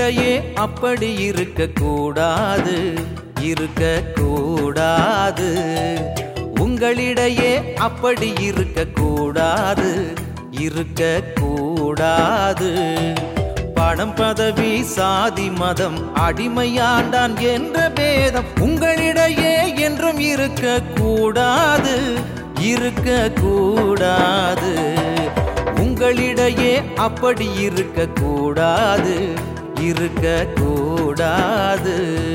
உங்களிடையே அப்படி இருக்க கூடாது, இருக்க கூடாது. உங்களிடையே அப்படி இருக்க கூடாது, இருக்க கூடாது. பணம் பதவி சாதி மதம் அடிமையாண்டான் என்ற பேதம் உங்களிடையே என்றும் இருக்க கூடாது, இருக்க கூடாது. உங்களிடையே அப்படி இருக்க கூடாது, இருக்க கூடாது.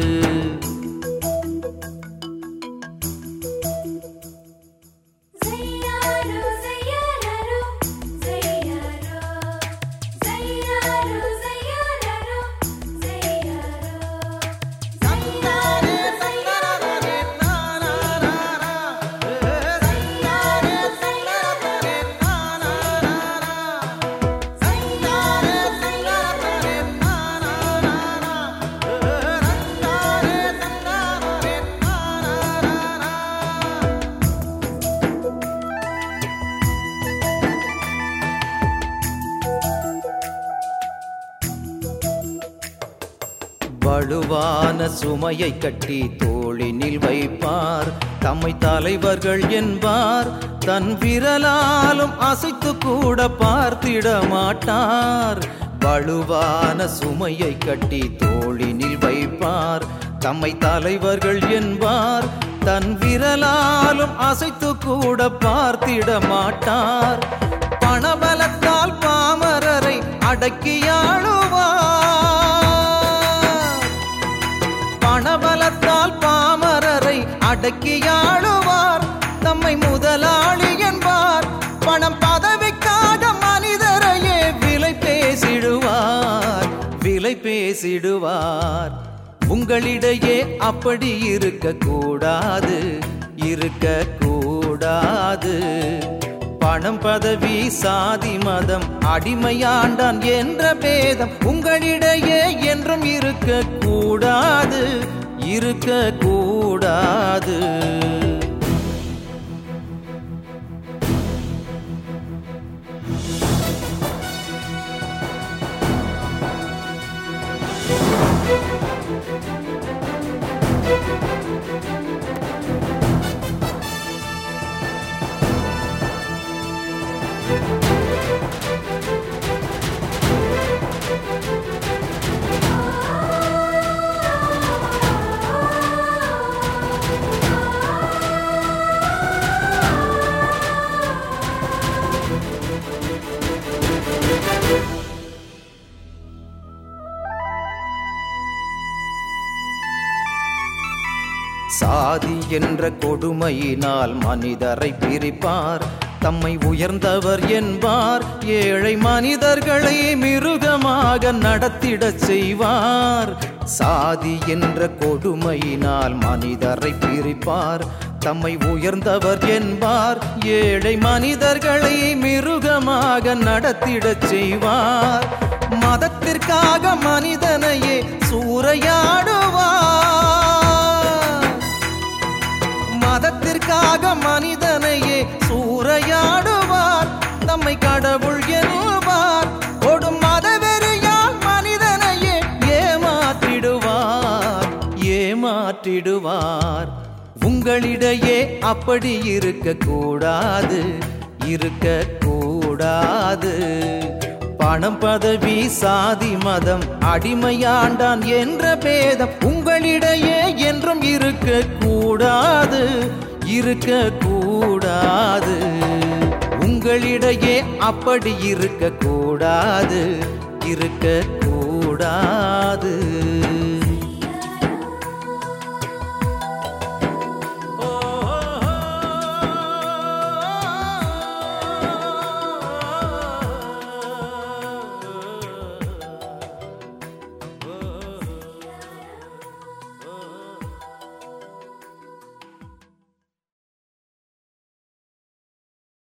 வலுவான சுமையை கட்டி தோளினில் வைப்பார், தம்மை தலைவர்கள் என்பார். தன் விரலாலும் அசைத்து கூட பார்த்திட மாட்டார். வலுவான சுமையை கட்டி தோளினில் வைப்பார், தம்மை தலைவர்கள் என்பார். தன் விரலாலும் அசைத்து கூட பார்த்திட மாட்டார். பணபலத்தால் பாமரரை அடக்கியாளுவார். பணபலத்தால் பாமரரை அடக்கியாளுவார். தம்மை முதலாளி என்பார். பணம் பதவிக்காக மனிதரையே விலை பேசிடுவார், விலை பேசிடுவார். உங்களிடையே அப்படி இருக்க கூடாது, இருக்க கூடாது. பணம் பதவி சாதி மதம் அடிமையாண்டான் என்ற பேதம் உங்களிடையே என்றும் இருக்க கூடாது, இருக்க கூடாது. சாதி என்ற கொடுமையினால் மனிதரை பிரிப்பார், தம்மை உயர்ந்தவர் என்பார். ஏழை மனிதர்களை மிருகமாக நடத்திடச் செய்வார். சாதி என்ற கொடுமையினால் மனிதரை பிரிப்பார், தம்மை உயர்ந்தவர் என்பார். ஏழை மனிதர்களை மிருகமாக நடத்திடச் செய்வார். மதத்திற்காக மனிதனையே சூறையாடுவார். மதத்திற்காக மனிதனையே சூறையாடுவார். தம்மை கடவுள் என்பார். கொடும் மதவெறியால் மனிதனையே ஏமாற்றிடுவார், ஏமாற்றிடுவார். உங்களிடையே அப்படி இருக்க கூடாது, இருக்க கூடாது. பணம் பதவி சாதி மதம் அடிமையாண்டான் என்ற பேதம் உங்களிடையே என்றும் இருக்க கூடாது, இருக்க கூடாது. உங்களிடையே அப்படி இருக்க கூடாது, இருக்க கூடாது.